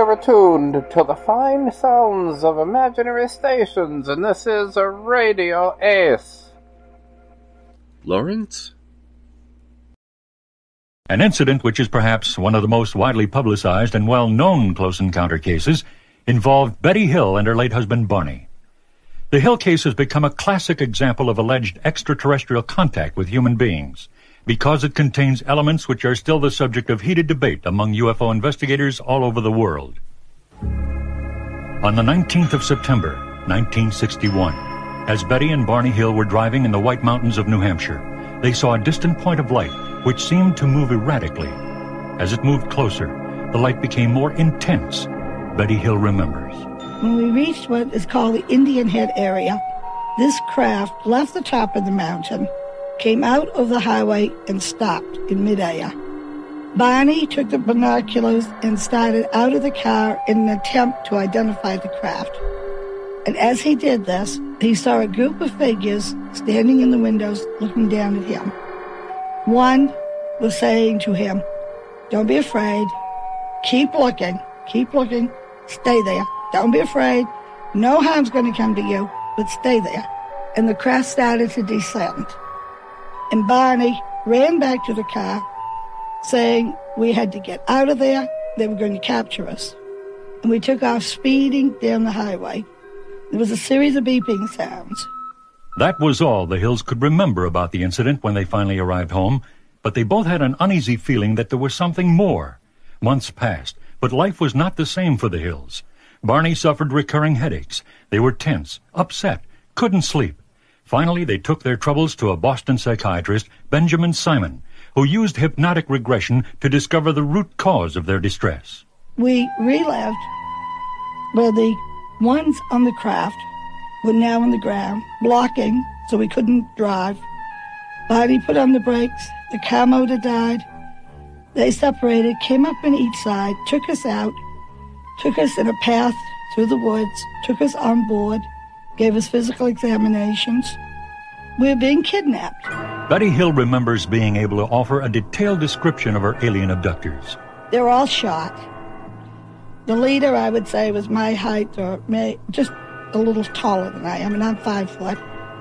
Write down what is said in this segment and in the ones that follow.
You're attuned to the fine sounds of imaginary stations, and this is a Radio Ace. Lawrence? An incident which is perhaps one of the most widely publicized and well-known close encounter cases involved Betty Hill and her late husband Barney. The Hill case has become a classic example of alleged extraterrestrial contact with human beings because it contains elements which are still the subject of heated debate among UFO investigators all over the world. On the 19th of September, 1961, as Betty and Barney Hill were driving in the White Mountains of New Hampshire, they saw a distant point of light which seemed to move erratically. As it moved closer, the light became more intense, Betty Hill remembers. When we reached what is called the Indian Head area, this craft left the top of the mountain, came out of the highway, and stopped in midair. Barney took the binoculars and started out of the car in an attempt to identify the craft. And as he did this, he saw a group of figures standing in the windows looking down at him. One was saying to him, "Don't be afraid. Keep looking, stay there. Don't be afraid. No harm's going to come to you, but stay there." And the craft started to descend. And Barney ran back to the car, saying we had to get out of there. They were going to capture us. And we took off speeding down the highway. There was a series of beeping sounds. That was all the Hills could remember about the incident when they finally arrived home, but they both had an uneasy feeling that there was something more. Months passed, but life was not the same for the Hills. Barney suffered recurring headaches. They were tense, upset, couldn't sleep. Finally, they took their troubles to a Boston psychiatrist, Benjamin Simon, who used hypnotic regression to discover the root cause of their distress. We relived where the ones on the craft were now on the ground, blocking so we couldn't drive. Barney put on the brakes, the car motor died. They separated, came up on each side, took us out, took us in a path through the woods, took us on board, gave us physical examinations. We were being kidnapped. Betty Hill remembers being able to offer a detailed description of her alien abductors. They were all shot. The leader, I would say, was my height or just a little taller than I am, and I'm 5 foot.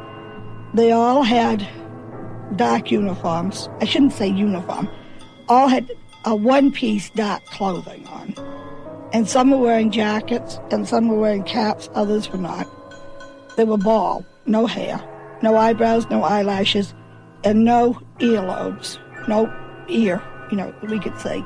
They all had dark uniforms. I shouldn't say uniform. All had a one-piece dark clothing on. And some were wearing jackets, and some were wearing caps, others were not. They were bald, no hair, no eyebrows, no eyelashes, and no earlobes, no ear, we could say.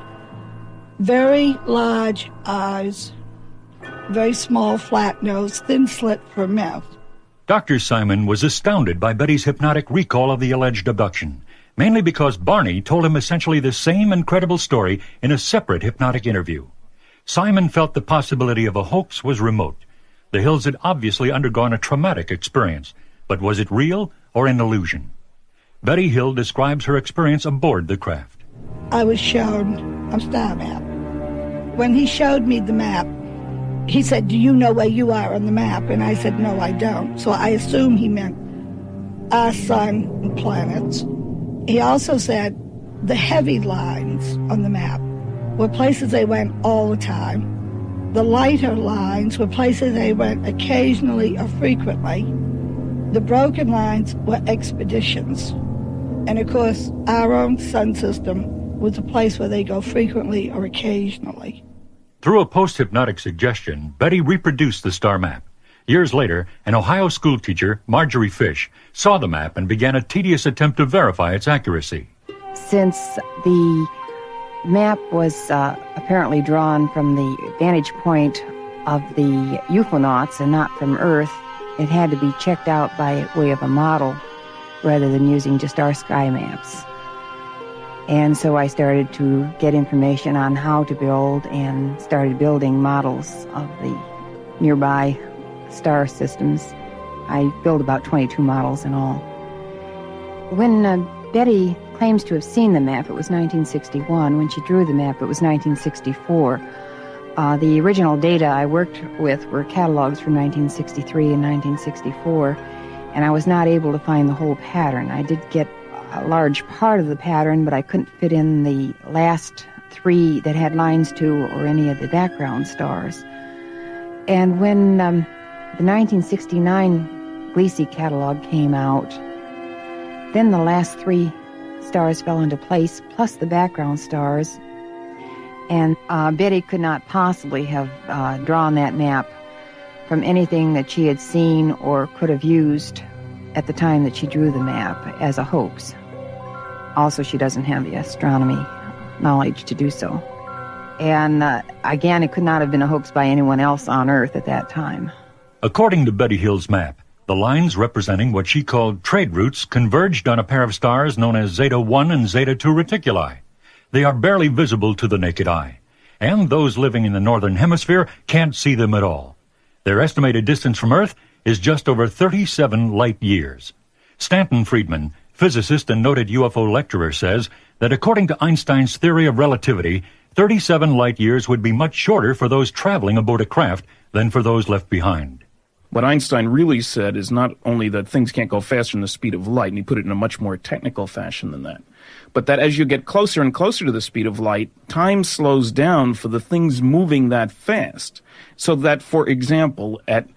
Very large eyes, very small flat nose, thin slit for a mouth. Dr. Simon was astounded by Betty's hypnotic recall of the alleged abduction, mainly because Barney told him essentially the same incredible story in a separate hypnotic interview. Simon felt the possibility of a hoax was remote. The Hills had obviously undergone a traumatic experience, but was it real or an illusion? Betty Hill describes her experience aboard the craft. I was shown a star map. When he showed me the map, he said, "Do you know where you are on the map?" And I said, "No, I don't." So I assumed he meant our sun and planets. He also said the heavy lines on the map were places they went all the time. The lighter lines were places they went occasionally or frequently. The broken lines were expeditions. And of course, our own sun system was a place where they go frequently or occasionally. Through a post-hypnotic suggestion, Betty reproduced the star map. Years later, an Ohio schoolteacher, Marjorie Fish, saw the map and began a tedious attempt to verify its accuracy. Since the map was apparently drawn from the vantage point of the UFOnauts and not from Earth, it had to be checked out by way of a model rather than using just our sky maps. And so I started to get information on how to build and started building models of the nearby star systems. I built about 22 models in all. When Betty claims to have seen the map, it was 1961. When she drew the map, it was 1964. The original data I worked with were catalogs from 1963 and 1964, and I was not able to find the whole pattern. I did get a large part of the pattern, but I couldn't fit in the last three that had lines to or any of the background stars. And when the 1969 Gliese catalog came out, then the last three stars fell into place, plus the background stars. And Betty could not possibly have drawn that map from anything that she had seen or could have used at the time that she drew the map as a hoax. Also, she doesn't have the astronomy knowledge to do so. And again, it could not have been a hoax by anyone else on Earth at that time. According to Betty Hill's map, the lines representing what she called trade routes converged on a pair of stars known as Zeta 1 and Zeta 2 Reticuli. They are barely visible to the naked eye, and those living in the northern hemisphere can't see them at all. Their estimated distance from Earth is just over 37 light years. Stanton Friedman, physicist and noted UFO lecturer, says that according to Einstein's theory of relativity, 37 light years would be much shorter for those traveling aboard a craft than for those left behind. What Einstein really said is not only that things can't go faster than the speed of light, and he put it in a much more technical fashion than that, but that as you get closer and closer to the speed of light, time slows down for the things moving that fast. So that, for example, at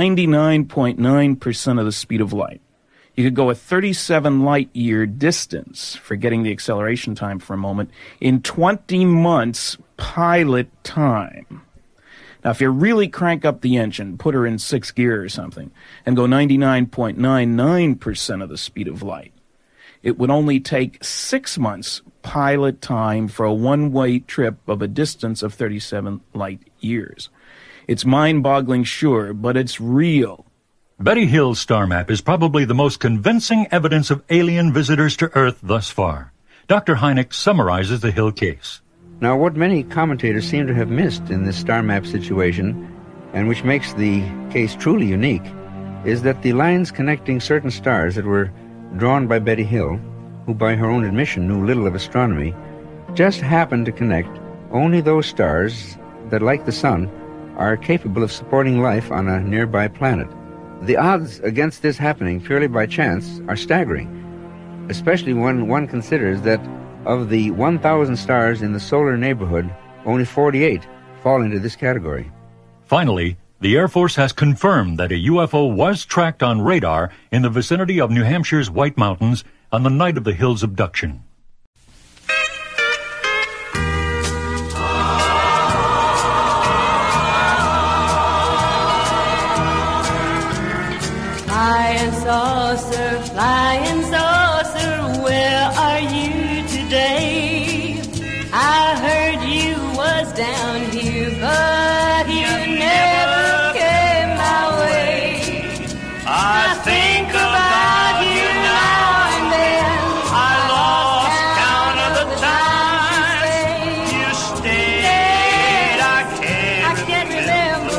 99.9% of the speed of light, you could go a 37 light-year distance, forgetting the acceleration time for a moment, in 20 months pilot time. Now, if you really crank up the engine, put her in 6th gear or something, and go 99.99% of the speed of light, it would only take 6 months pilot time for a one-way trip of a distance of 37 light years. It's mind-boggling, sure, but it's real. Betty Hill's star map is probably the most convincing evidence of alien visitors to Earth thus far. Dr. Hynek summarizes the Hill case. Now, what many commentators seem to have missed in this star map situation, and which makes the case truly unique, is that the lines connecting certain stars that were drawn by Betty Hill, who by her own admission knew little of astronomy, just happened to connect only those stars that, like the Sun, are capable of supporting life on a nearby planet. The odds against this happening purely by chance are staggering, especially when one considers that of the 1,000 stars in the solar neighborhood, only 48 fall into this category. Finally, the Air Force has confirmed that a UFO was tracked on radar in the vicinity of New Hampshire's White Mountains on the night of the Hill's abduction. Flying saucer, where are you today? I heard you was down here, but you never came my way. I think about you now and then. I lost count of the times you stayed. I can't remember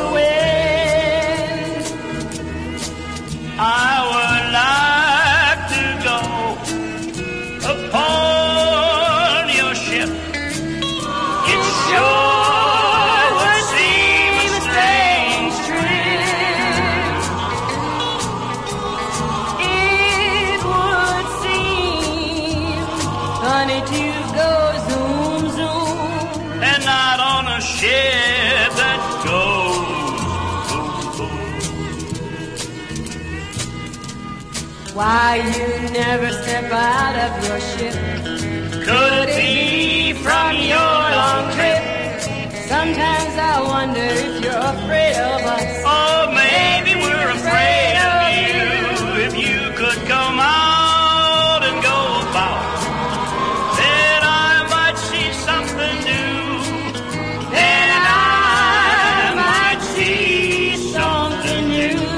when. I would like to go upon your ship. It sure would seem a strange trip. It would seem funny to go zoom, zoom, and not on a ship that goes boom, boom. Why you never step out of your ship? Could it be from your long trip? Sometimes I wonder if you're afraid of us. Oh, maybe we're afraid of you. If you could come out and go about, then I might see something new. Then I might see something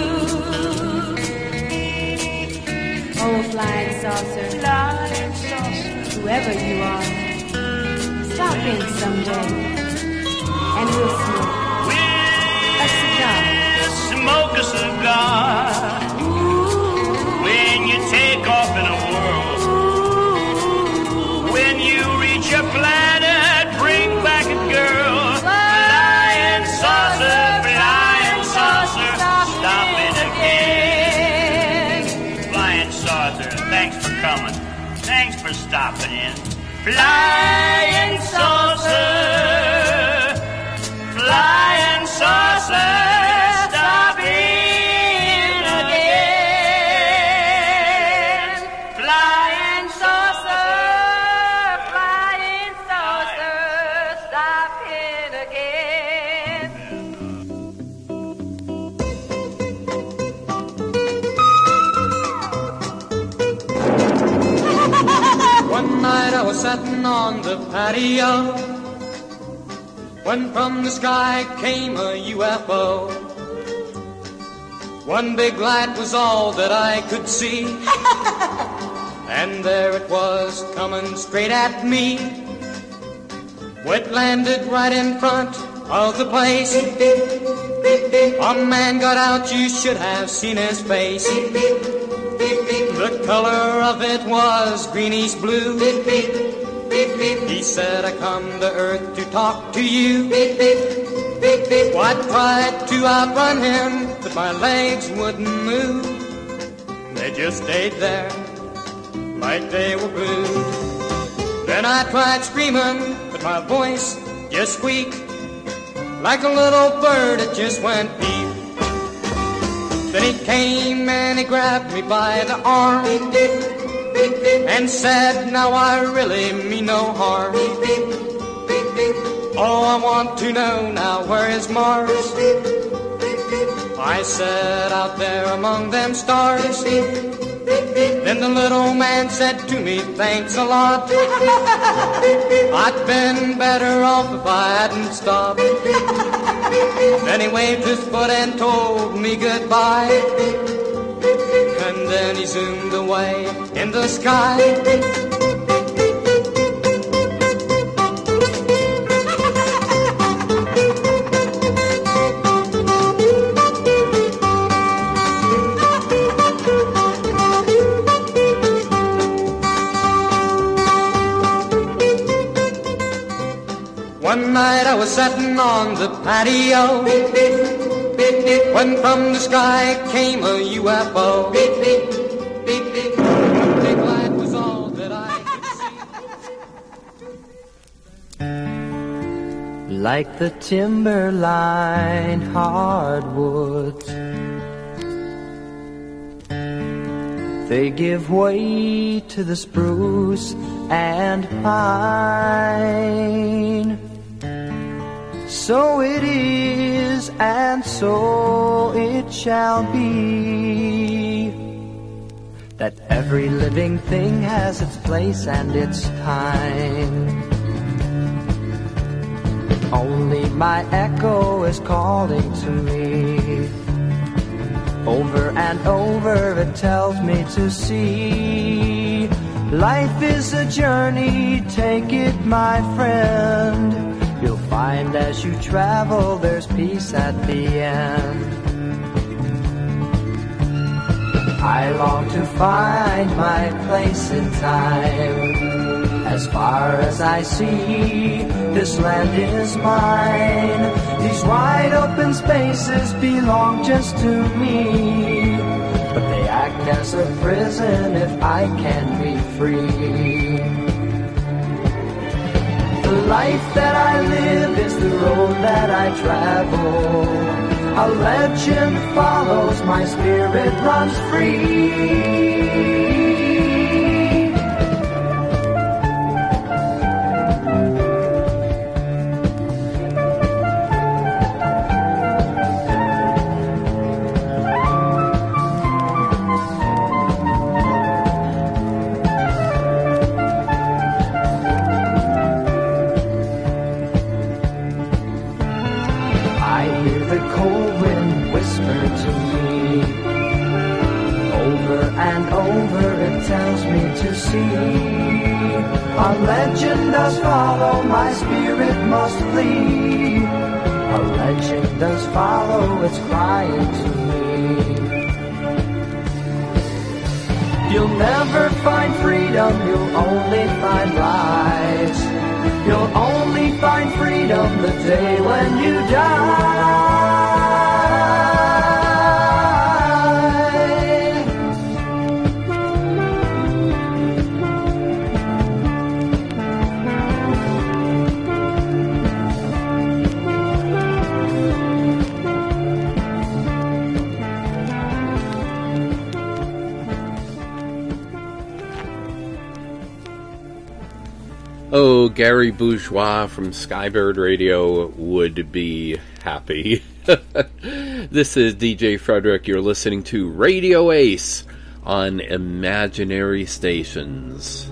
new. Oh, flying saucer, whoever you are, stop in someday, and we'll smoke a cigar. Smoke a cigar. When you take off in a whirl, when you reach your planet, bring back a girl. Flying saucer, stop it again. Flying saucer, thanks for coming. Thanks for stopping in. Flying saucer, flying saucer, stop in again. Flying saucer, stop in again. One night I was sitting on the patio when from the sky came a UFO. One big light was all that I could see, and there it was coming straight at me. It landed right in front of the place. A man got out, you should have seen his face. The color of it was greenish blue. He said, I come to Earth to talk to you. I tried to outrun him, but my legs wouldn't move. They just stayed there like they were glued. Then I tried screaming, but my voice just squeaked like a little bird that just went beep. Then he came and he grabbed me by the arm and said, now I really mean no harm. Oh, I want to know now, where is Mars? I said, out there among them stars. Then the little man said to me, thanks a lot. I'd been better off if I hadn't stopped. Then he waved his foot and told me goodbye. And then he zoomed away in the sky. One night I was sitting on the patio when from the sky came a UFO. Big light was all that I could see. Like the timberline hardwoods, they give way to the spruce and pine. So it is, and so it shall be, that every living thing has its place and its time. Only my echo is calling to me. Over and over it tells me to see. Life is a journey, take it, my friend. You'll find as you travel there's peace at the end. I long to find my place in time. As far as I see, this land is mine. These wide open spaces belong just to me, but they act as a prison if I can be free. The life that I live is the road that I travel. A legend follows, my spirit runs free. A legend does follow, my spirit must flee. A legend does follow, it's crying to me. You'll never find freedom, you'll only find lies. You'll only find freedom the day when you die. Oh, Gary Bourgeois from Skybird Radio would be happy. This is DJ Frederick. You're listening to Radio Ace on Imaginary Stations.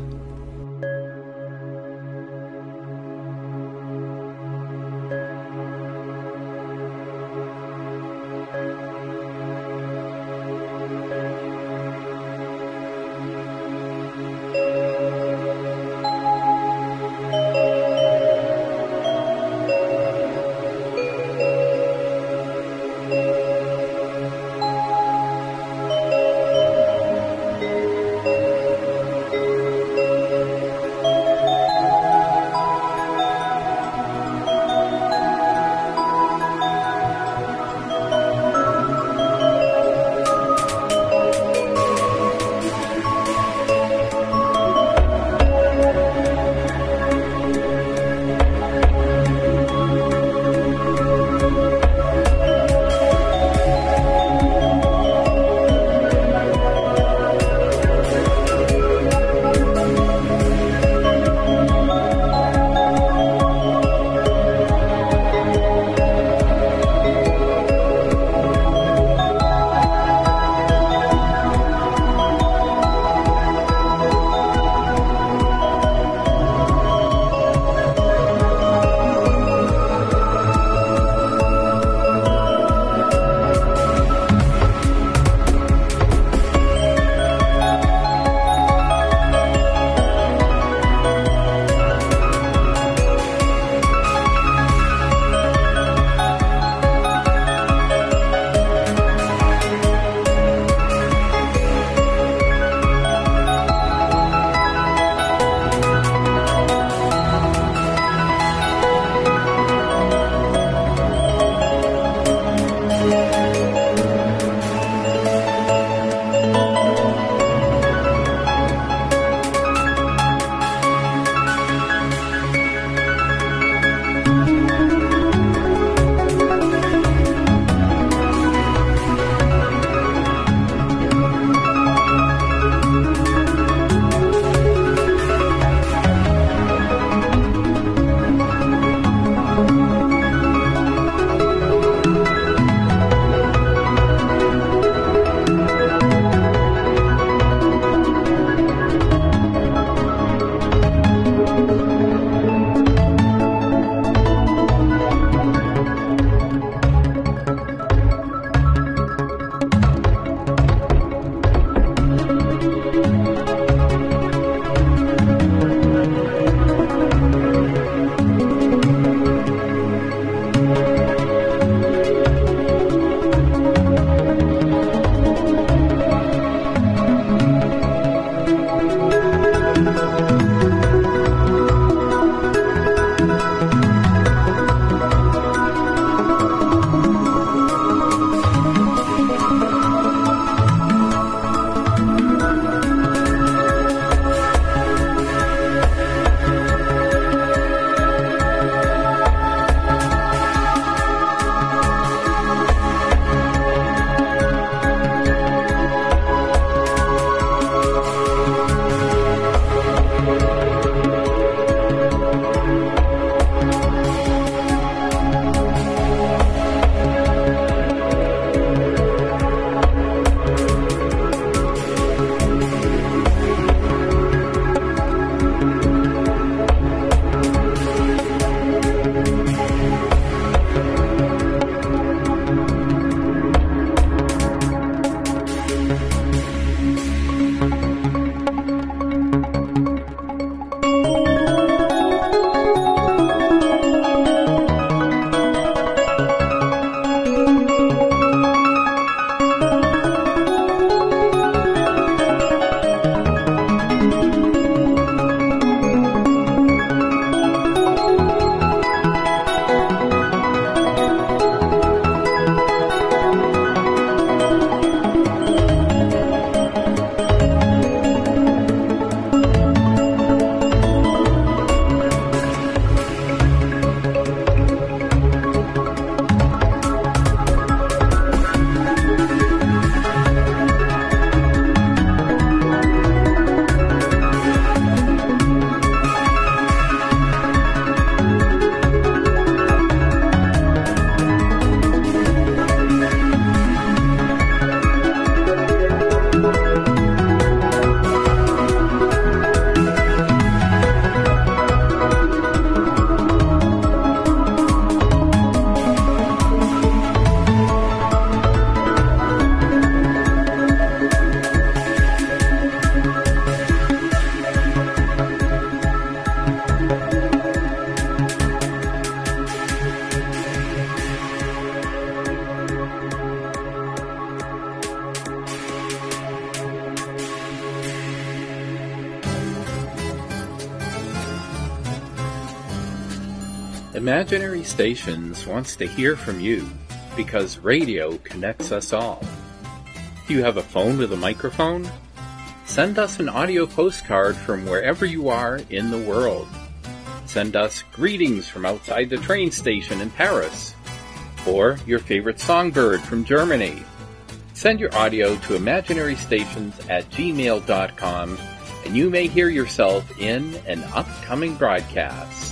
Imaginary Stations wants to hear from you because radio connects us all. Do you have a phone with a microphone? Send us an audio postcard from wherever you are in the world. Send us greetings from outside the train station in Paris, or your favorite songbird from Germany. Send your audio to imaginarystations@gmail.com and you may hear yourself in an upcoming broadcast.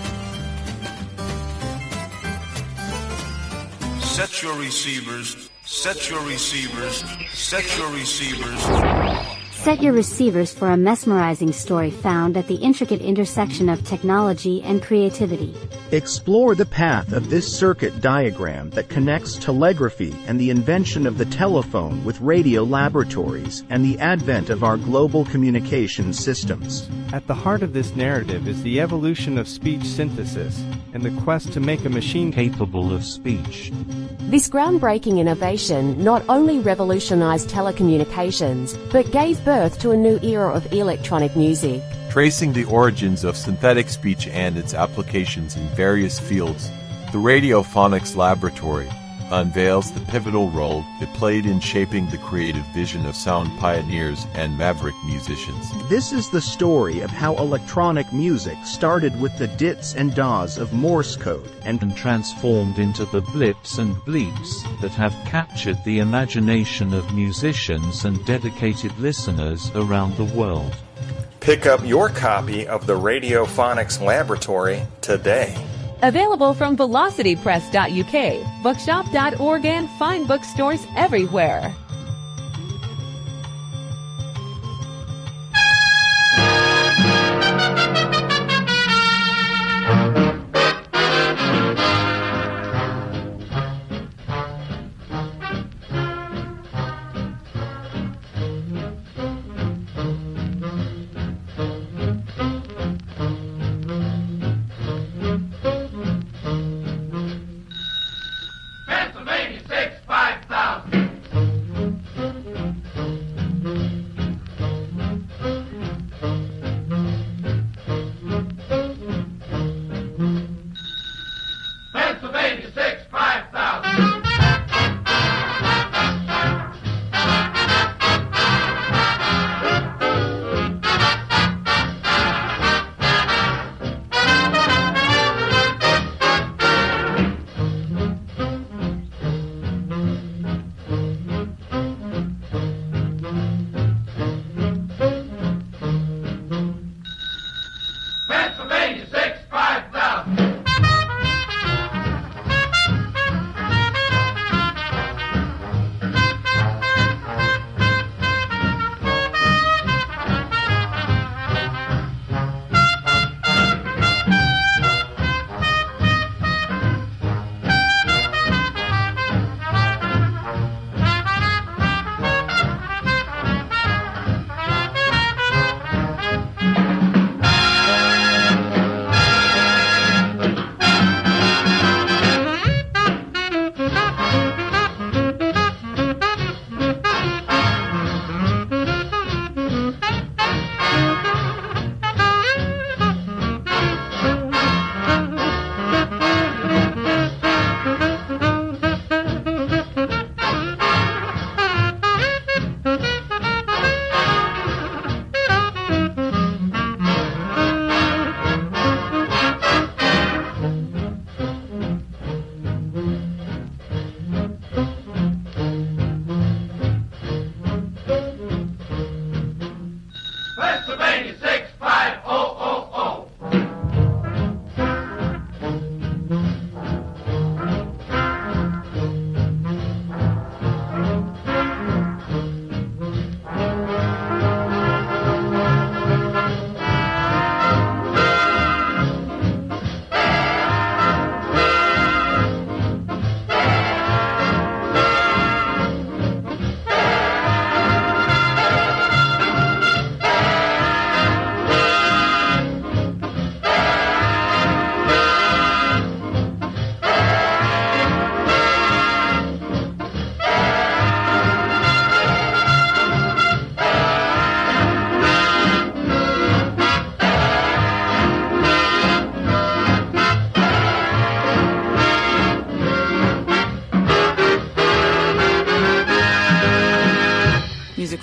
Set your receivers, set your receivers, set your receivers. Set your receivers for a mesmerizing story found at the intricate intersection of technology and creativity. Explore the path of this circuit diagram that connects telegraphy and the invention of the telephone with radio laboratories and the advent of our global communication systems. At the heart of this narrative is the evolution of speech synthesis and the quest to make a machine capable of speech. This groundbreaking innovation not only revolutionized telecommunications, but gave birth to a new era of electronic music. Tracing the origins of synthetic speech and its applications in various fields, the Radiophonics Laboratory unveils the pivotal role it played in shaping the creative vision of sound pioneers and maverick musicians. This is the story of how electronic music started with the dits and das of Morse code and transformed into the blips and bleeps that have captured the imagination of musicians and dedicated listeners around the world. Pick up your copy of the Radiophonics Laboratory today. Available from velocitypress.uk, bookshop.org, and fine bookstores everywhere.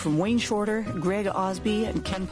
from Wayne Shorter, Greg Osby, and Ken.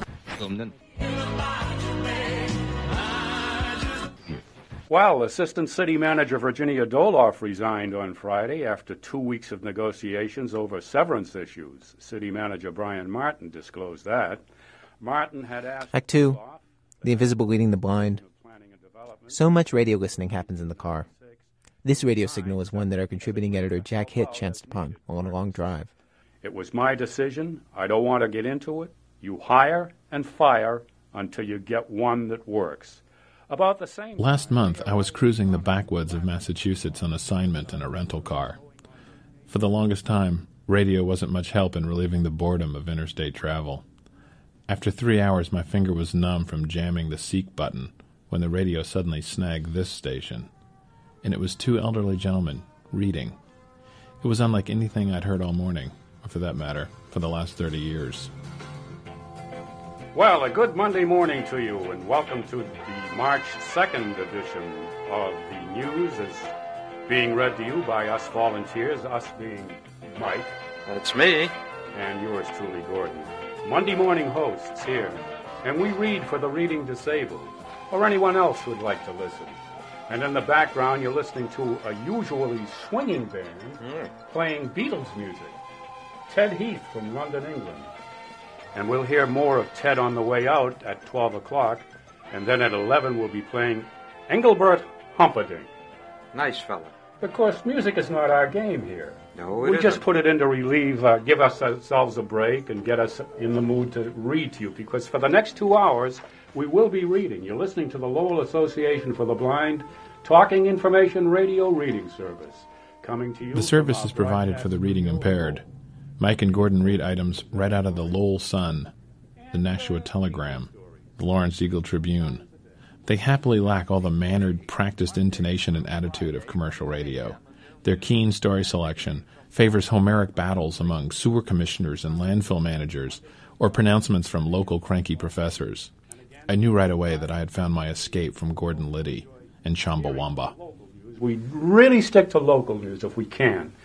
Well, Assistant City Manager Virginia Doloff resigned on Friday after 2 weeks of negotiations over severance issues. City Manager Brian Martin disclosed that. Martin had asked... Act 2, The Invisible Leading the Blind. So much radio listening happens in the car. This radio signal is one that our contributing editor Jack Hitt chanced upon while on a long drive. It was my decision. I don't want to get into it. You hire and fire until you get one that works. About the same... Last month, I was cruising the backwoods of Massachusetts on assignment in a rental car. For the longest time, radio wasn't much help in relieving the boredom of interstate travel. After 3 hours, my finger was numb from jamming the seek button when the radio suddenly snagged this station. And it was 2 elderly gentlemen reading. It was unlike anything I'd heard all morning, or for that matter, for the last 30 years. Well, a good Monday morning to you, and welcome to the March 2nd edition of the news, as being read to you by us volunteers, us being Mike. That's me. And yours truly, Gordon. Monday morning hosts here, and we read for the reading disabled, or anyone else who'd like to listen. And in the background, you're listening to a usually swinging band playing Beatles music. Ted Heath from London, England. And we'll hear more of Ted on the way out at 12 o'clock. And then at 11, we'll be playing Engelbert Humperdinck. Nice fella. Of course, music is not our game here. No, we just put it in to relieve, give ourselves a break and get us in the mood to read to you. Because for the next 2 hours, we will be reading. You're listening to the Lowell Association for the Blind Talking Information Radio Reading Service. Coming to you. The service is provided for the reading impaired. Mike and Gordon read items right out of the Lowell Sun, the Nashua Telegram, the Lawrence Eagle Tribune. They happily lack all the mannered, practiced intonation and attitude of commercial radio. Their keen story selection favors Homeric battles among sewer commissioners and landfill managers, or pronouncements from local cranky professors. I knew right away that I had found my escape from Gordon Liddy and Chumbawamba. We really stick to local news if we can.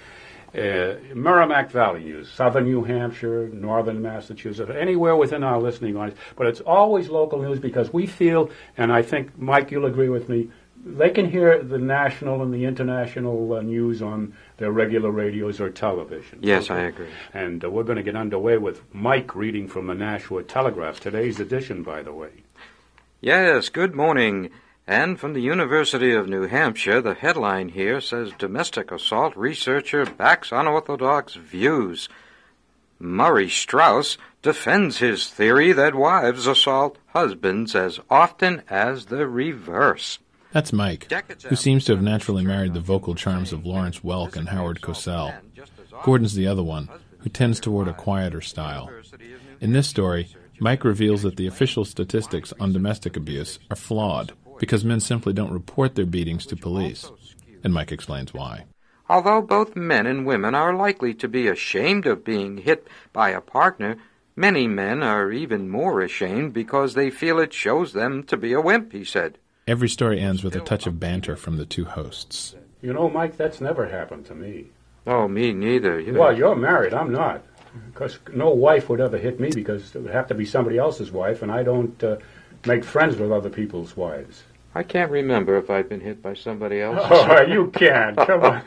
Merrimack Valley news, southern New Hampshire, northern Massachusetts, anywhere within our listening audience. But it's always local news because we feel, and I think, Mike, you'll agree with me, they can hear the national and the international news on their regular radios or television. Yes, I agree. And we're going to get underway with Mike reading from the Nashua Telegraph, today's edition, by the way. Yes, good morning. And from the University of New Hampshire, the headline here says, Domestic Assault Researcher Backs Unorthodox Views. Murray Strauss defends his theory that wives assault husbands as often as the reverse. That's Mike, who seems to have naturally married the vocal charms of Lawrence Welk and Howard Cosell. Gordon's the other one, who tends toward a quieter style. In this story, Mike reveals that the official statistics on domestic abuse are flawed, because men simply don't report their beatings to police. And Mike explains why. Although both men and women are likely to be ashamed of being hit by a partner, many men are even more ashamed because they feel it shows them to be a wimp, he said. Every story ends with a touch of banter from the two hosts. You know, Mike, that's never happened to me. Oh, me neither. Well, you're married. I'm not. Because no wife would ever hit me because it would have to be somebody else's wife, and I don't make friends with other people's wives. I can't remember if I've been hit by somebody else. Oh, you can. Come on.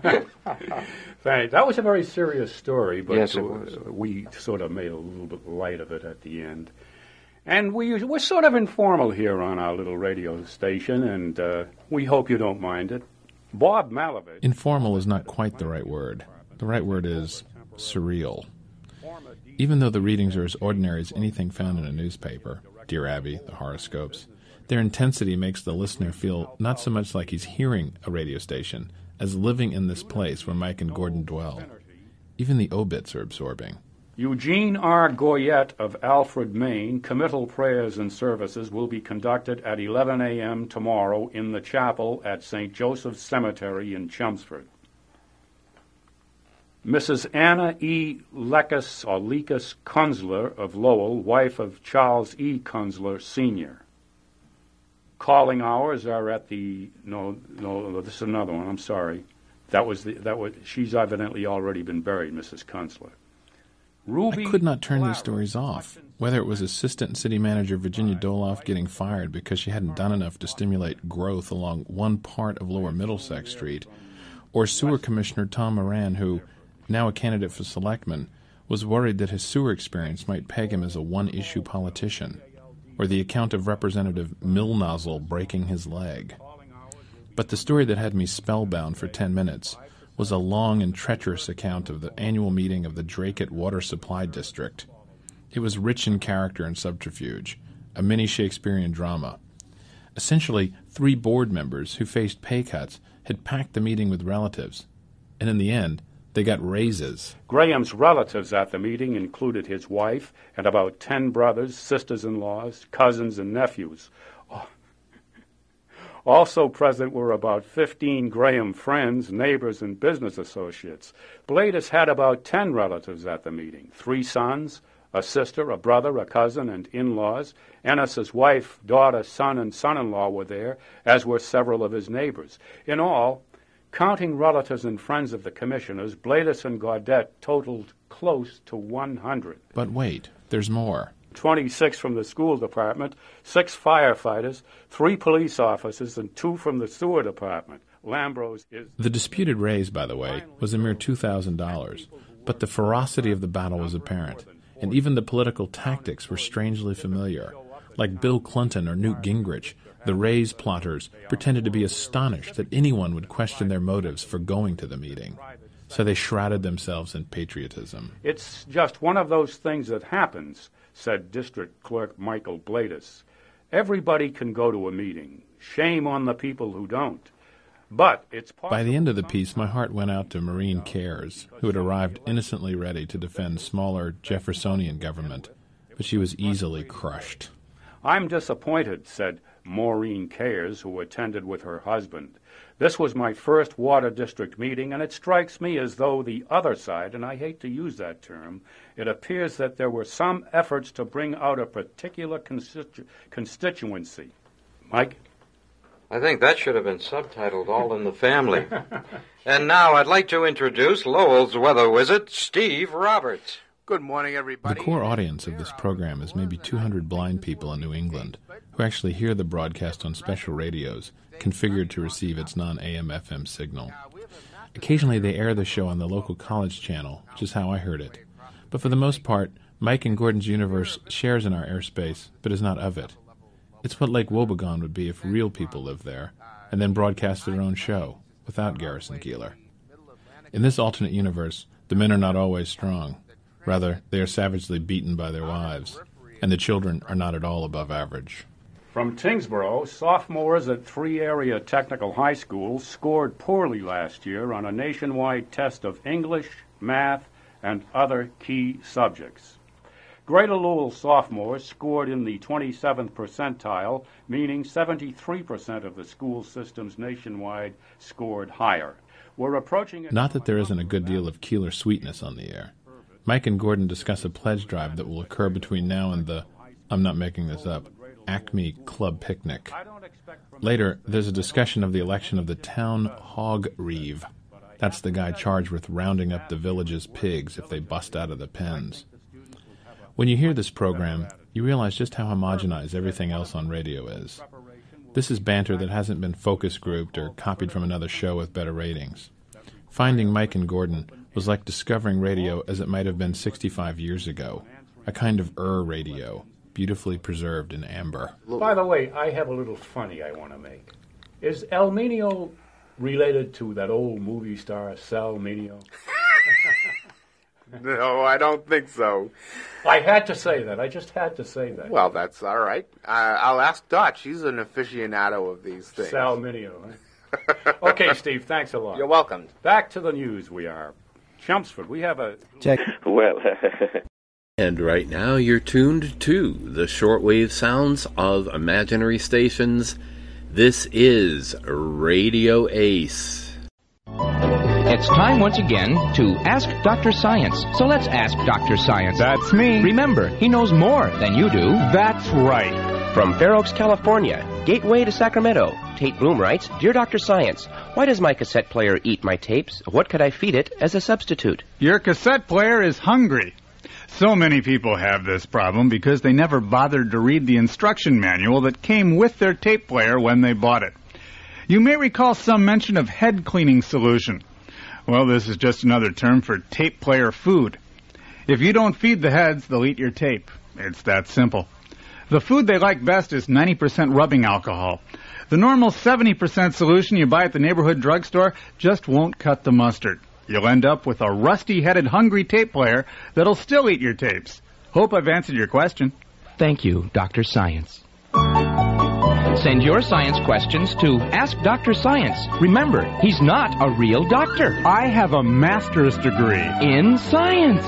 Thanks. That was a very serious story, but yes, it was. We sort of made a little bit light of it at the end. And we're sort of informal here on our little radio station, and we hope you don't mind it. Bob Malovich. Informal is not quite the right word. The right word is surreal. Even though the readings are as ordinary as anything found in a newspaper, Dear Abby, the horoscopes, their intensity makes the listener feel not so much like he's hearing a radio station as living in this place where Mike and Gordon dwell. Even the obits are absorbing. Eugene R. Goyette of Alfred, Maine, committal prayers and services will be conducted at 11 a.m. tomorrow in the chapel at St. Joseph's Cemetery in Chelmsford. Mrs. Anna E. Lekas Kunzler of Lowell, wife of Charles E. Kunzler, Sr. Calling hours are at the no, this is another one. I'm sorry. She's evidently already been buried, Mrs. Kunzler. Ruby I could not turn Clara, these stories off, whether it was Assistant City Manager Virginia Doloff getting fired because she hadn't done enough to stimulate growth along one part of Lower Middlesex Street, or Sewer Commissioner Tom Moran, who, now a candidate for selectman, was worried that his sewer experience might peg him as a one-issue politician, or the account of Representative Milnozzle breaking his leg. But the story that had me spellbound for 10 minutes was a long and treacherous account of the annual meeting of the Dracut Water Supply District. It was rich in character and subterfuge, a mini Shakespearean drama. Essentially, 3 board members who faced pay cuts had packed the meeting with relatives, and in the end, they got raises. Graham's relatives at the meeting included his wife and about 10 brothers, sisters-in-laws, cousins, and nephews. Also present were about 15 Graham friends, neighbors, and business associates. Bladis had about 10 relatives at the meeting, 3 sons, a sister, a brother, a cousin, and in-laws. Ennis's wife, daughter, son, and son-in-law were there, as were several of his neighbors. In all, counting relatives and friends of the commissioners, Bladis and Gaudette totaled close to 100. But wait, there's more. 26 from the school department, 6 firefighters, 3 police officers, and 2 from the sewer department. Lambros is... The disputed raise, by the way, was a mere $2,000, but the ferocity of the battle was apparent, and even the political tactics were strangely familiar. Like Bill Clinton or Newt Gingrich, the raise plotters pretended to be astonished that anyone would question their motives for going to the meeting, so they shrouded themselves in patriotism. It's just one of those things that happens, said District Clerk Michael Bladis. Everybody can go to a meeting. Shame on the people who don't. But it's By the end of the piece, my heart went out to Maureen Cares, who had arrived innocently ready to defend smaller Jeffersonian government, but she was easily crushed. I'm disappointed, said Maureen Cares, who attended with her husband. This was my first water district meeting, and it strikes me as though the other side, and I hate to use that term, it appears that there were some efforts to bring out a particular constituency. Mike? I think that should have been subtitled All in the Family. And now I'd like to introduce Lowell's weather wizard, Steve Roberts. Good morning, everybody. The core audience of this program is maybe 200 blind people in New England who actually hear the broadcast on special radios configured to receive its non-AM/FM signal. Occasionally they air the show on the local college channel, which is how I heard it. But for the most part, Mike and Gordon's universe shares in our airspace, but is not of it. It's what Lake Wobegon would be if real people lived there, and then broadcast their own show, without Garrison Keillor. In this alternate universe, the men are not always strong. Rather, they are savagely beaten by their wives, and the children are not at all above average. From Tingsboro, sophomores at 3 area technical high schools scored poorly last year on a nationwide test of English, math, and other key subjects. Greater Louisville sophomores scored in the 27th percentile, meaning 73% of the school systems nationwide scored higher. We're approaching... Not that there isn't a good deal of Keillor sweetness on the air. Mike and Gordon discuss a pledge drive that will occur between now and the, I'm not making this up, Acme Club Picnic. Later, there's a discussion of the election of the town hog reeve. That's the guy charged with rounding up the village's pigs if they bust out of the pens. When you hear this program, you realize just how homogenized everything else on radio is. This is banter that hasn't been focus grouped or copied from another show with better ratings. Finding Mike and Gordon was like discovering radio as it might have been 65 years ago, a kind of radio, beautifully preserved in amber. By the way, I have a little funny I want to make. Is El Minio related to that old movie star, Sal Minio? No, I don't think so. I had to say that. I just had to say that. Well, that's all right. I'll ask Dot. She's an aficionado of these things. Sal Minio, huh? Okay, Steve, thanks a lot. You're welcome. Back to the news we are. Chelmsford, we have a... Check. Well... And right now you're tuned to the shortwave sounds of imaginary stations. This is Radio Ace. It's time once again to Ask Dr. Science. So let's ask Dr. Science. That's me. Remember, he knows more than you do. That's right. From Fair Oaks, California, gateway to Sacramento, Tate Bloom writes, Dear Dr. Science, why does my cassette player eat my tapes? What could I feed it as a substitute? Your cassette player is hungry. So many people have this problem because they never bothered to read the instruction manual that came with their tape player when they bought it. You may recall some mention of head cleaning solution. Well, this is just another term for tape player food. If you don't feed the heads, they'll eat your tape. It's that simple. The food they like best is 90% rubbing alcohol. The normal 70% solution you buy at the neighborhood drugstore just won't cut the mustard. You'll end up with a rusty-headed, hungry tape player that'll still eat your tapes. Hope I've answered your question. Thank you, Dr. Science. Send your science questions to Ask Dr. Science. Remember, he's not a real doctor. I have a master's degree in science.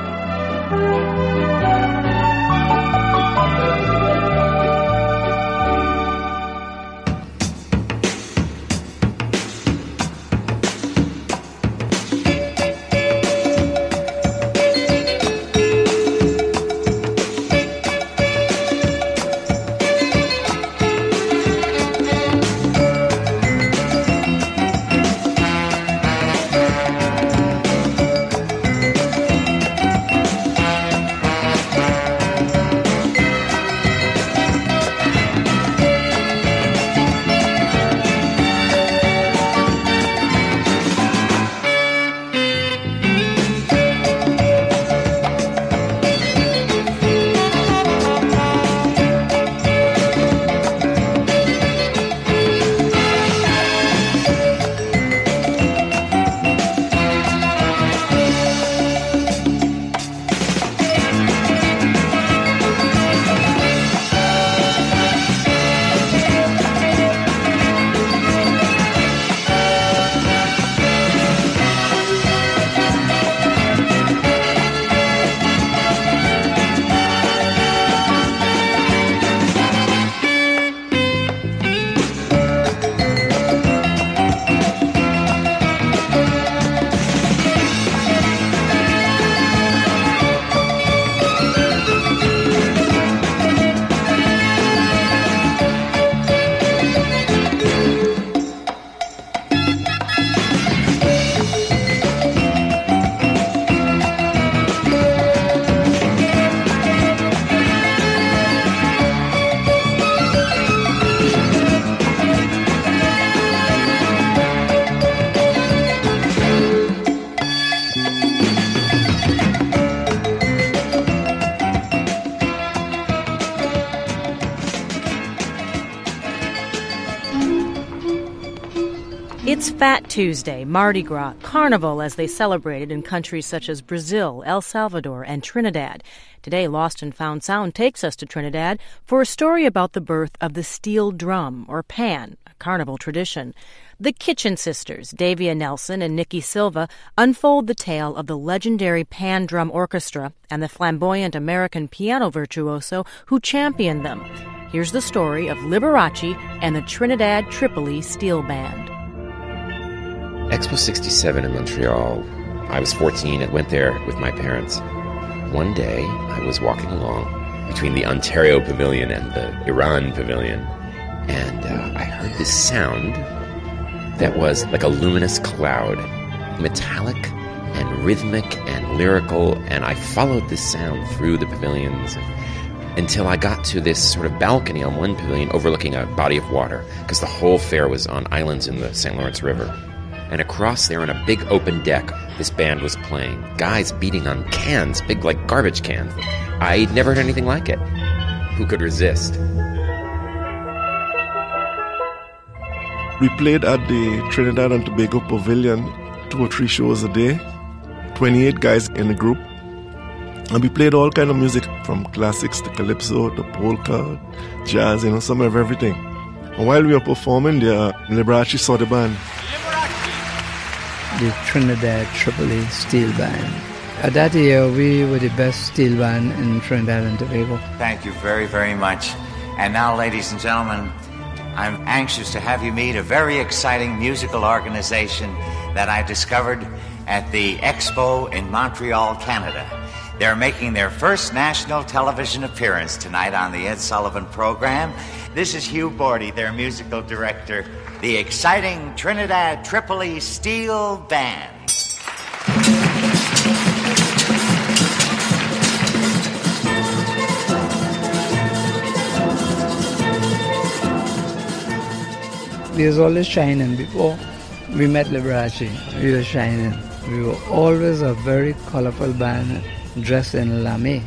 It's Fat Tuesday, Mardi Gras, Carnival as they celebrated in countries such as Brazil, El Salvador, and Trinidad. Today, Lost and Found Sound takes us to Trinidad for a story about the birth of the steel drum, or pan, a carnival tradition. The Kitchen Sisters, Davia Nelson and Nikki Silva, unfold the tale of the legendary Pan Drum Orchestra and the flamboyant American piano virtuoso who championed them. Here's the story of Liberace and the Trinidad Tripoli Steel Band. Expo 67 in Montreal. I was 14 and went there with my parents. One day, I was walking along between the Ontario Pavilion and the Iran Pavilion, and I heard this sound that was like a luminous cloud, metallic and rhythmic and lyrical, and I followed this sound through the pavilions until I got to this sort of balcony on one pavilion overlooking a body of water, because the whole fair was on islands in the St. Lawrence River. And across there on a big open deck, this band was playing. Guys beating on cans, big like garbage cans. I'd never heard anything like it. Who could resist? We played at the Trinidad and Tobago Pavilion 2 or 3 shows a day, 28 guys in the group. And we played all kind of music, from classics to calypso to polka, jazz, some of everything. And while we were performing there, Liberace saw the band. The Trinidad Tripoli Steel Band. At that year, we were the best steel band in Trinidad and Tobago. Thank you very, very much. And now, ladies and gentlemen, I'm anxious to have you meet a very exciting musical organization that I discovered at the Expo in Montreal, Canada. They're making their first national television appearance tonight on the Ed Sullivan program. This is Hugh Bordy, their musical director, the exciting Trinidad Tripoli Steel Band. he was always shining. Before we met Liberace, we were shining. We were always a very colorful band dressed in lame.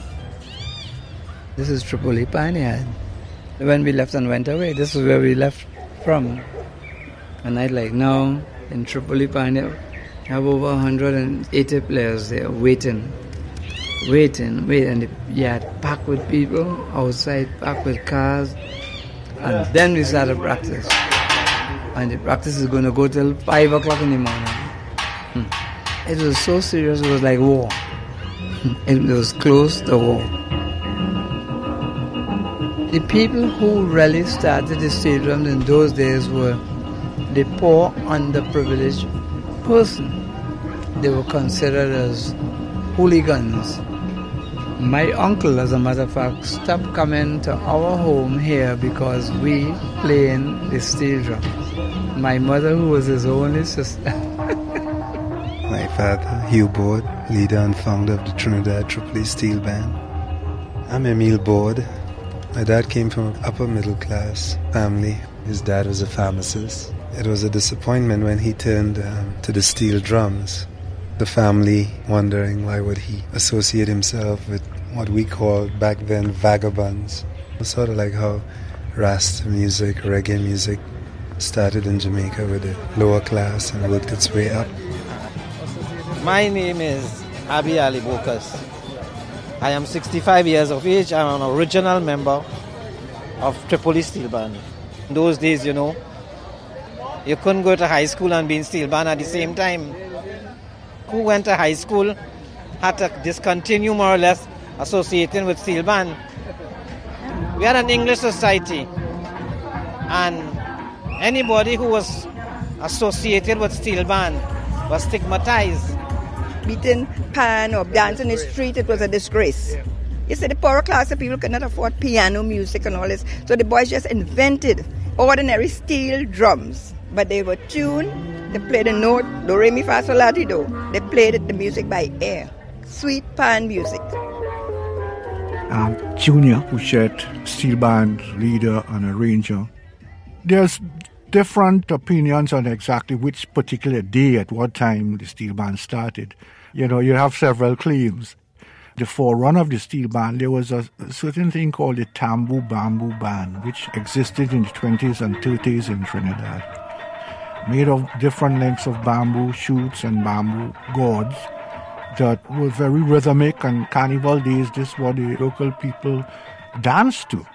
This is Tripoli Pineyard. When we left and went away, this is where we left from. And I'd like now in Tripoli Pineyard, have over 180 players there waiting. And the yard packed with people, outside packed with cars. And then we started practice. And the practice is going to go till 5 o'clock in the morning. It was so serious, it was like war. It was close to war. The people who really started the stadium in those days were the poor, underprivileged person. They were considered as hooligans. My uncle, as a matter of fact, stopped coming to our home here because we playing the steel drum. My mother, who was his only sister. My father, Hugh Board, leader and founder of the Trinidad Tripoli Steel Band. I'm Emile Board. My dad came from an upper middle class family. His dad was a pharmacist. It was a disappointment when he turned to the steel drums. The family wondering why would he associate himself with what we called back then vagabonds. Sort of like how Rasta music, reggae music started in Jamaica with the lower class and worked its way up. My name is Abi Ali Bokas. I am 65 years of age. I'm an original member of Tripoli Steel Band. In those days, you couldn't go to high school and be in steel band at the same time. Who went to high school had to discontinue more or less associating with steel band. We had an English society, and anybody who was associated with steel band was stigmatized. Beating pan or dancing in the street, it was a disgrace. You see, the poorer class of people could not afford piano music and all this, so the boys just invented ordinary steel drums. But they were tuned, they played a note, do, re, mi, fa, sol, la, ti, do. They played the music by ear. Sweet pan music. I'm Junior Bouchette, steel band leader and arranger. There's different opinions on exactly which particular day at what time the steel band started. You have several claims. The forerunner of the steel band, there was a certain thing called the Tambu Bamboo Band, which existed in the 20s and 30s in Trinidad. Made of different lengths of bamboo shoots and bamboo gourds that were very rhythmic, and carnival days, this is what the local people danced to.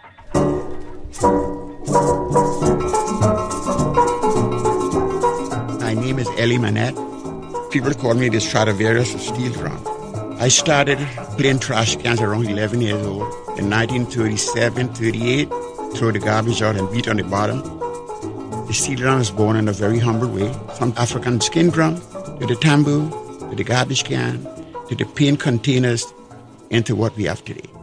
My name is Ellie Manette. People call me the Stradivarius of steel drum. I started playing trash cans around 11 years old. In 1937, 38, throw the garbage out and beat on the bottom. The steel drum was born in a very humble way, from African skin drum to the tambour, to the garbage can, to the paint containers, into what we have today.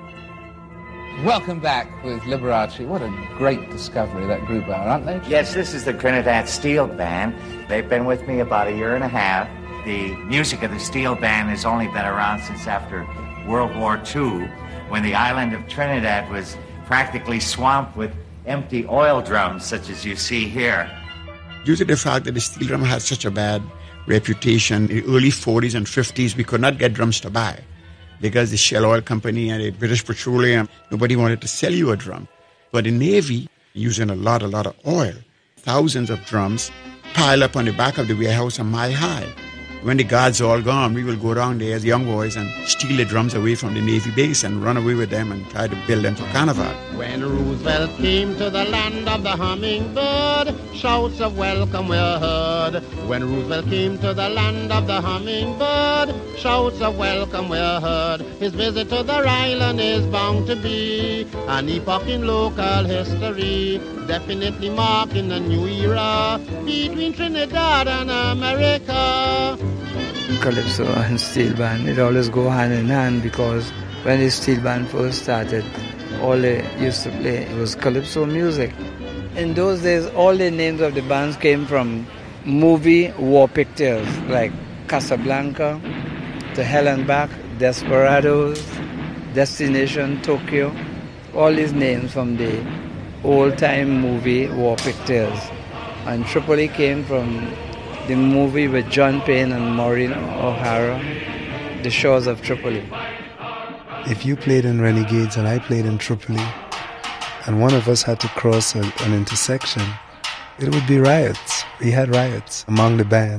Welcome back with Liberace. What a great discovery that group are, aren't they? Yes, this is the Trinidad Steel Band. They've been with me about a year and a half. The music of the Steel Band has only been around since after World War II, when the island of Trinidad was practically swamped with empty oil drums, such as you see here. Due to the fact that the steel drum had such a bad reputation, in the early 40s and 50s, we could not get drums to buy. Because the Shell Oil Company and the British Petroleum, nobody wanted to sell you a drum. But the Navy, using a lot of oil, thousands of drums pile up on the back of the warehouse a mile high. When the guards are all gone, we will go down there as young boys and steal the drums away from the Navy base and run away with them and try to build them for Carnival. When Roosevelt came to the land of the hummingbird, shouts of welcome were heard. When Roosevelt came to the land of the hummingbird, shouts of welcome were heard. His visit to the island is bound to be an epoch in local history, definitely marking a new era between Trinidad and America. Calypso and steel band, it always go hand in hand, because when the steel band first started, all they used to play was calypso music. In those days, all the names of the bands came from movie war pictures like Casablanca, To Hell and Back, Desperados, Destination Tokyo, all these names from the old-time movie war pictures. And Tripoli came from the movie with John Payne and Maureen O'Hara, The Shores of Tripoli. If you played in Renegades and I played in Tripoli, and one of us had to cross an intersection, it would be riots. We had riots among the bands.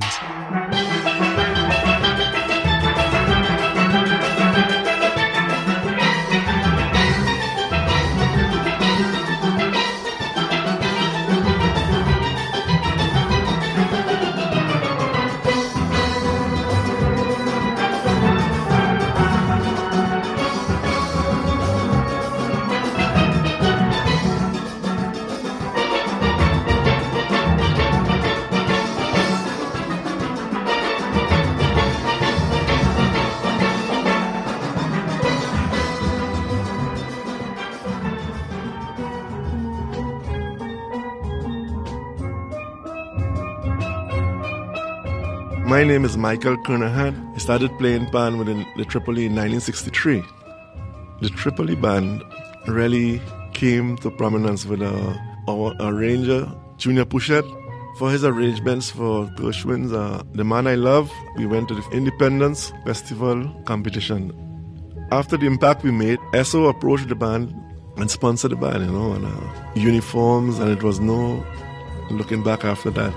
My name is Michael Kernahan. I started playing band within the Tripoli in 1963. The Tripoli band really came to prominence with our arranger, Junior Pouchette, for his arrangements for Gershwin's The Man I Love. We went to the Independence Festival competition. After the impact we made, ESO approached the band and sponsored the band, and uniforms, and it was no looking back after that.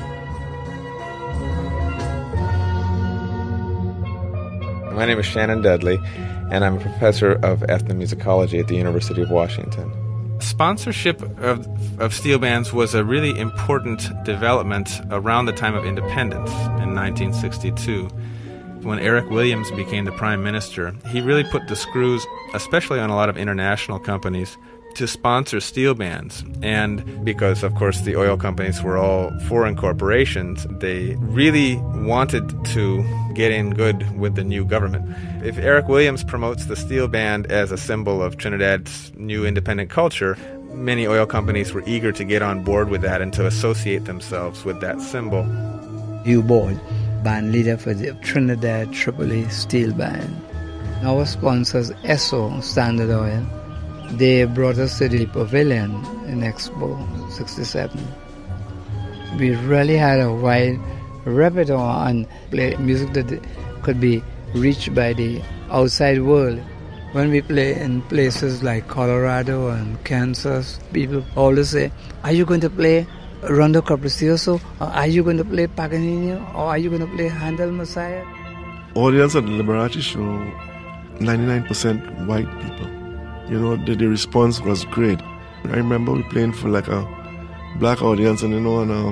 My name is Shannon Dudley, and I'm a professor of ethnomusicology at the University of Washington. Sponsorship of steel bands was a really important development around the time of independence in 1962. When Eric Williams became the prime minister, he really put the screws, especially on a lot of international companies, to sponsor steel bands. And because, of course, the oil companies were all foreign corporations, they really wanted to get in good with the new government. If Eric Williams promotes the steel band as a symbol of Trinidad's new independent culture, many oil companies were eager to get on board with that and to associate themselves with that symbol. Hugh Boyd, band leader for the Trinidad Tripoli Steel Band. Our sponsors, ESO, Standard Oil. They brought us to the pavilion in Expo 67. We really had a wide repertoire and play music that could be reached by the outside world. When we play in places like Colorado and Kansas, people always say, are you going to play Rondo Capriccioso? Or are you going to play Paganini? Or are you going to play Handel Messiah? Audience at the Liberace show, 99% white people. The response was great. I remember we playing for like a black audience, and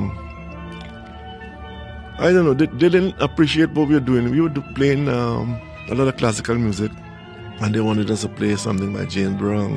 I don't know, they didn't appreciate what we were doing. We were playing a lot of classical music, and they wanted us to play something by James Brown,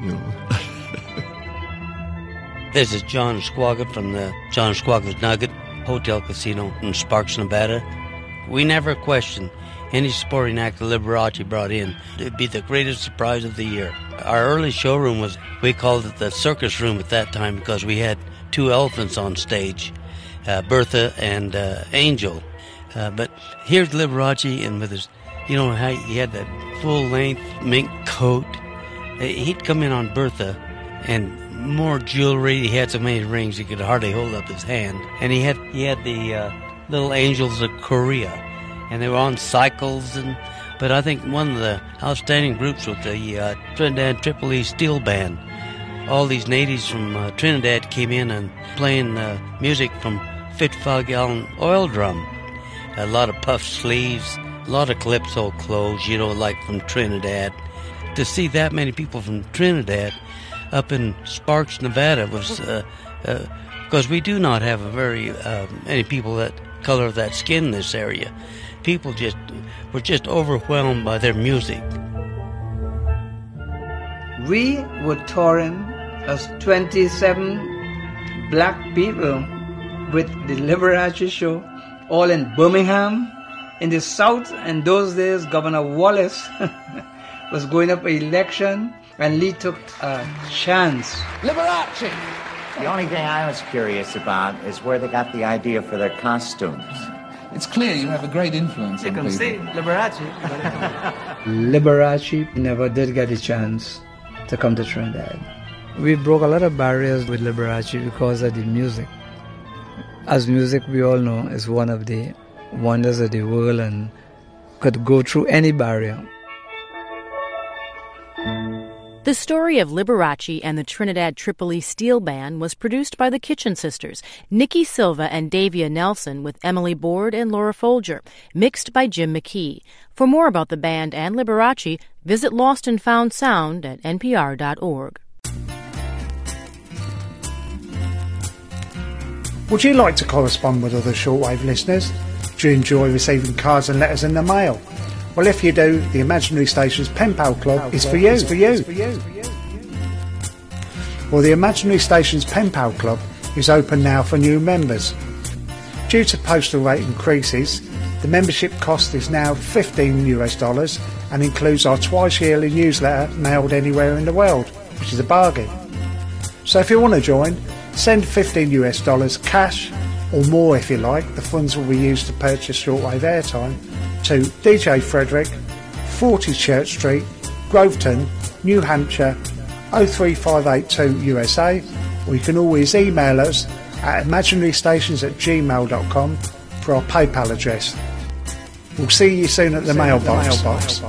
This is John Squaggett from the John Squaggett's Nugget Hotel Casino in Sparks, Nevada. We never questioned any sporting act that Liberace brought in. It'd be the greatest surprise of the year. Our early showroom we called it the circus room at that time because we had two elephants on stage, Bertha and Angel. But here's Liberace, and with his, how he had that full-length mink coat. He'd come in on Bertha, and more jewelry. He had so many rings he could hardly hold up his hand. And he had the little angels of Korea, and they were on cycles. But I think one of the outstanding groups was the Trinidad Tripoli Steel Band. All these natives from Trinidad came in and playing music from 55-gallon oil drum. A lot of puff sleeves, a lot of calypso clothes, like from Trinidad. To see that many people from Trinidad up in Sparks, Nevada was because we do not have very many people that color of that skin in this area. People were just overwhelmed by their music. We were touring as 27 black people with the Liberace show, all in Birmingham. In the South, in those days, Governor Wallace was going up for election, and Lee took a chance. Liberace! The only thing I was curious about is where they got the idea for their costumes. It's clear you have a great influence on people. You can see Liberace. Liberace never did get a chance to come to Trinidad. We broke a lot of barriers with Liberace because of the music. As music, we all know, is one of the wonders of the world and could go through any barrier. The story of Liberace and the Trinidad Tripoli Steel Band was produced by the Kitchen Sisters, Nikki Silva and Davia Nelson, with Emily Board and Laura Folger, mixed by Jim McKee. For more about the band and Liberace, visit Lost and Found Sound at npr.org. Would you like to correspond with other shortwave listeners? Do you enjoy receiving cards and letters in the mail? Well, if you do, the Imaginary Stations Pen Pal Club is for you. Well, the Imaginary Stations Pen Pal Club is open now for new members. Due to postal rate increases, the membership cost is now $15 and includes our twice-yearly newsletter mailed anywhere in the world, which is a bargain. So if you want to join, send $15 cash, or more if you like. The funds will be used to purchase shortwave airtime to DJ Frederick, 40 Church Street, Groveton, New Hampshire, 03582 USA, or you can always email us at imaginarystations@gmail.com for our PayPal address. We'll see you soon at the mailbox.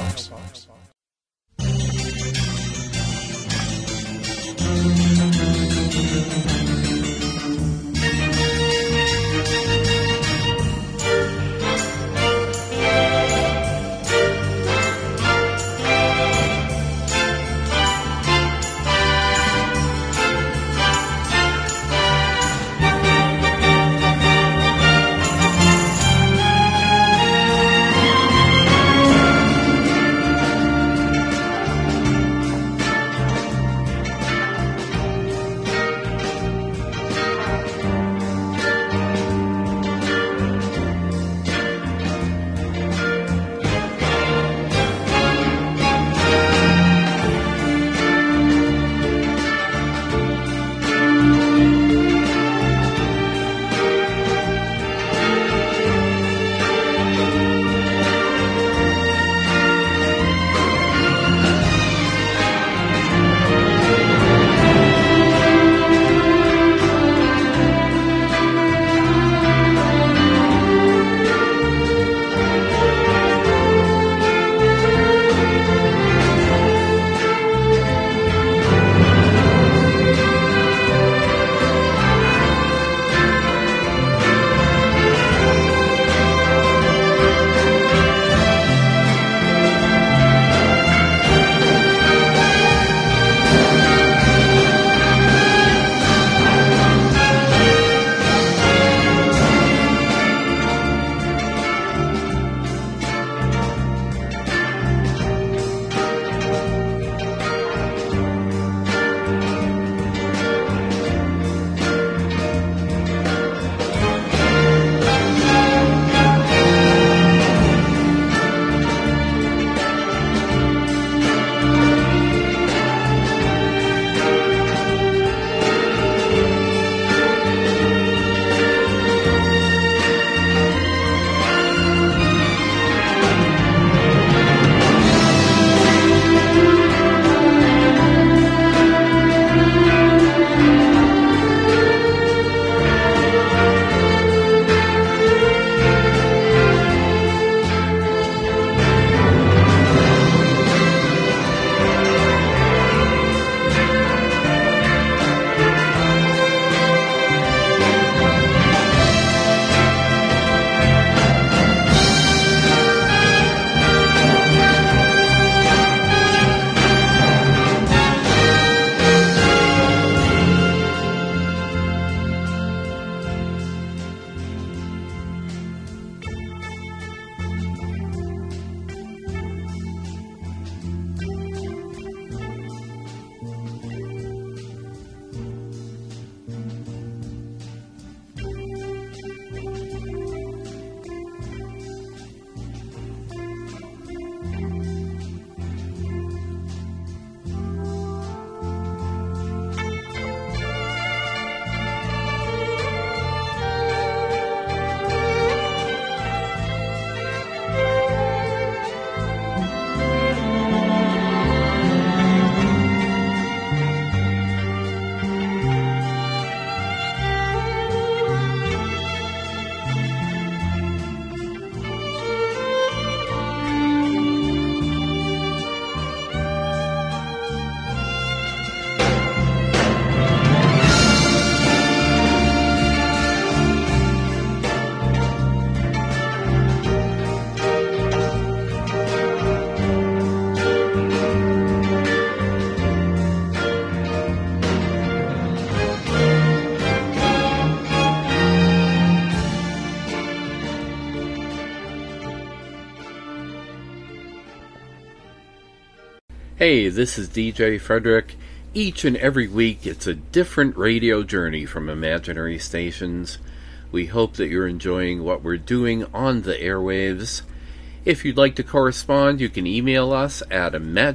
Hey, this is DJ Frederick. Each and every week, it's a different radio journey from Imaginary Stations. We hope that you're enjoying what we're doing on the airwaves. If you'd like to correspond, you can email us at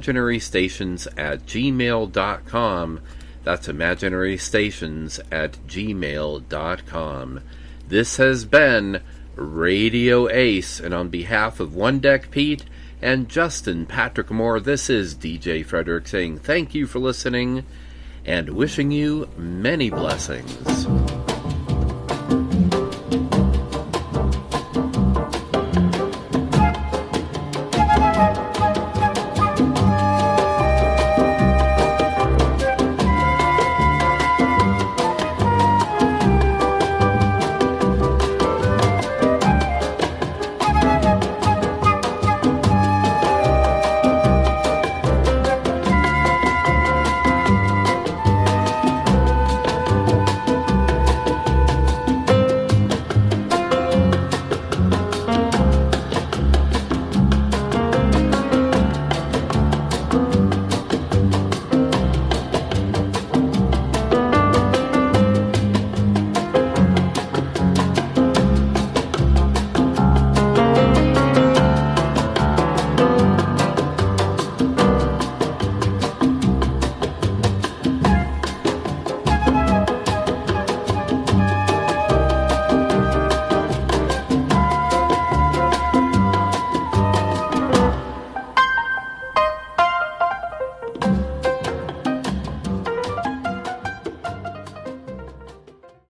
imaginarystations@gmail.com. That's imaginarystations@gmail.com. This has been Radio Ace, and on behalf of One Deck Pete and Justin Patrick Moore, this is DJ Frederick saying thank you for listening and wishing you many blessings.